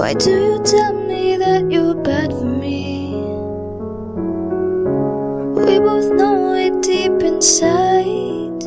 Why do you tell me that you're bad for me? We both know it deep inside.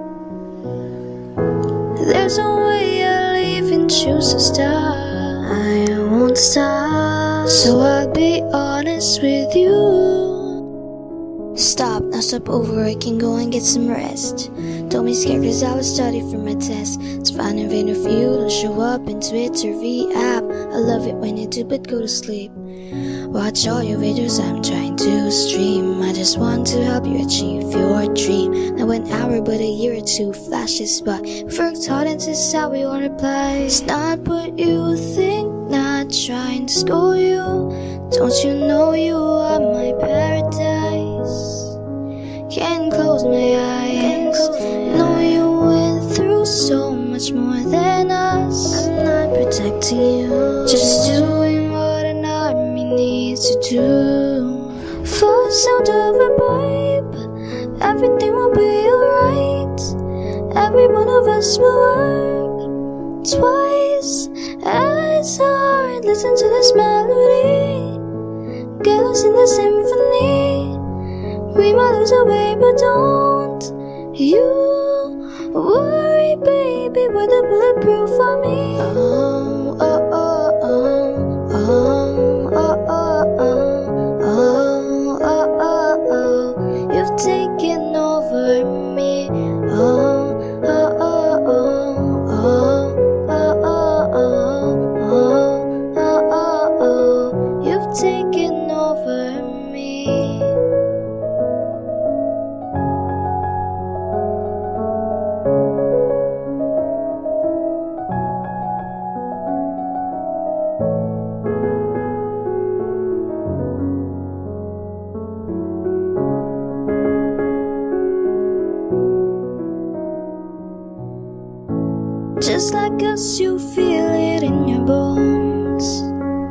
There's no way I'll even choose to stop. I won't stop, so I'll be honest with you. Stop, now stop over, I can go and get some rest. Don't be scared cause I was study for my test. It's fine in vain if you don't show up in Twitter, V-app. I love it when you do, but go to sleep. Watch all your videos I'm trying to stream. I just want to help you achieve your dream. Now an hour but a year or two flashes by. We've worked hard and this is how we all reply. It's not what you think, not trying to score you. Don't you know you are my paradise? Can't close my eyes. Know you went through so much more than us. I'm not protecting you, just doing what an army needs to do. For the sound of a pipe, everything will be alright. Every one of us will work twice as hard. Listen to this melody, get lost in the symphony. We might lose our way, but don't you worry, baby, we're the bulletproof for me. Oh, oh, oh, oh, oh, oh, oh, oh, oh, oh, oh. You've taken over me. Oh, oh, oh, oh, oh, oh, oh, oh, oh, oh. You've taken over me. Just like us, you feel it in your bones.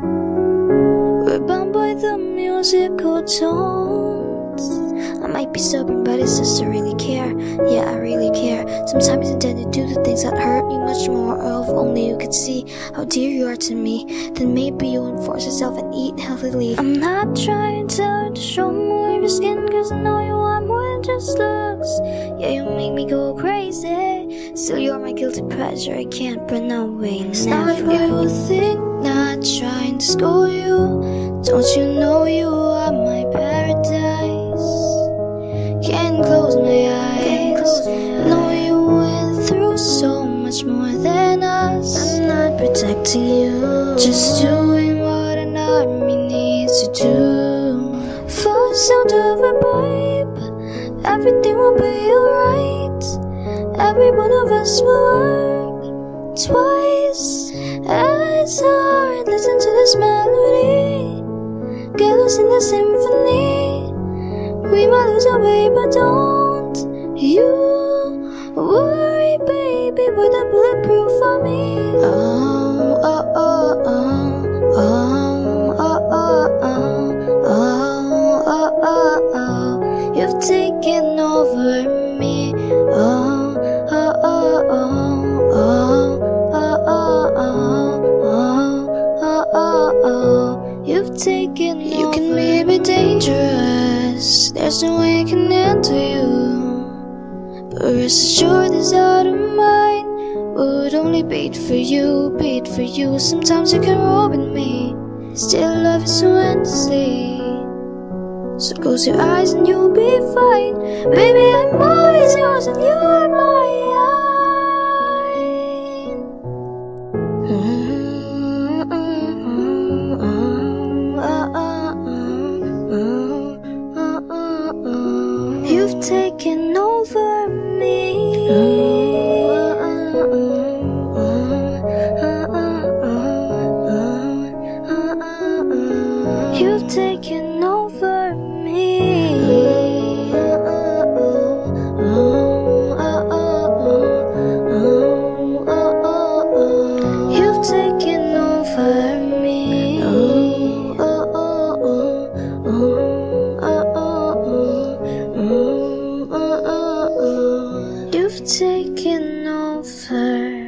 We're bound by the musical tones. I might be stubborn, but it's just I really care. Yeah, I really care. Sometimes I tend to do the things that hurt me much more of. Only you could see how dear you are to me. Then maybe you'll enforce yourself and eat healthily. I'm not trying to show more of your skin, cause I know you want more than just looks. Yeah, you make me go crazy. Still you're my guilty pleasure, I can't run away. It's not what you think, not trying to score you. Don't you know you are my paradise? Can't close my eyes. Know you went through so much more than us. I'm not protecting you, just doing what an army needs to do. For the sound of a pipe, everything will be alright. Every one of us will work twice as hard. Listen to this melody, get lost in the symphony. We might lose our way, but don't you worry, baby, we're the bulletproof for me. Oh, oh, oh, oh, oh, oh, oh, oh, oh, oh, oh, oh. You've taken over me. Oh, oh, oh, oh, oh, oh, oh, oh, oh, oh, oh. You've taken over. You can be a bit dangerous. There's no way I can handle you. But rest assured this heart of mine would only beat for you, beat for you. Sometimes you can rob in me, still love you so endlessly. So close your eyes and you'll be fine. Baby, I'm always yours and you are mine. You've taken over me. You've taken over me. You've taken over me. You've taken over.